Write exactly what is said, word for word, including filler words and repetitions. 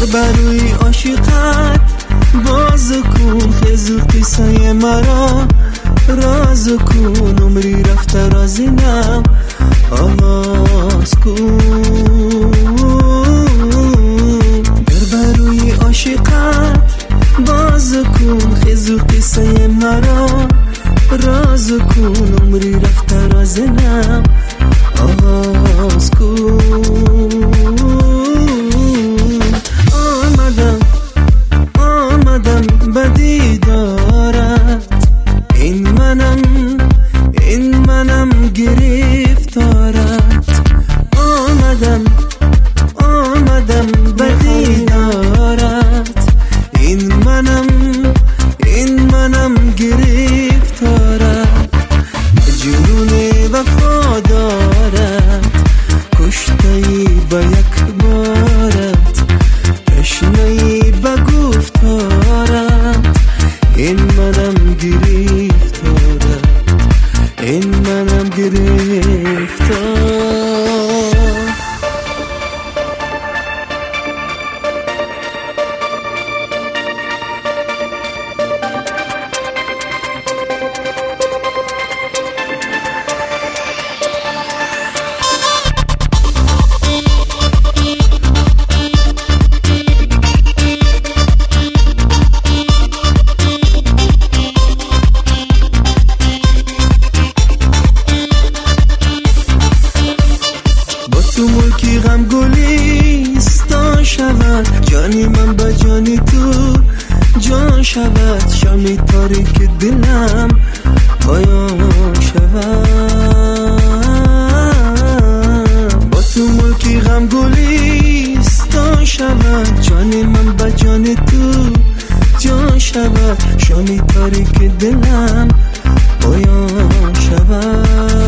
بروی عاشقت باز کن خیز قصه مرا راز کن عمری رفته رازینم آواز کن بروی عاشقت باز کن خیز قصه مرا راز کن عمری رفته رازینم آواز کن آمدم آمدم بدی دارد این منم این منم گرفتارت آمدم آمدم بدی دارد این منم این منم گرفتارت جنون وفا دارد کشته‌ای با یک بارت تشنه‌ای با گفتارت این منم گرفتارت این منم گرفتار تو ملکی غم گلیستان شود جانی من با جانی تو جان شود شامی تاریک دلم پایان شود با تو ملکی غم گلیستان شود جانی من با جانی تو جان شود شامی تاریک دلم پایان شود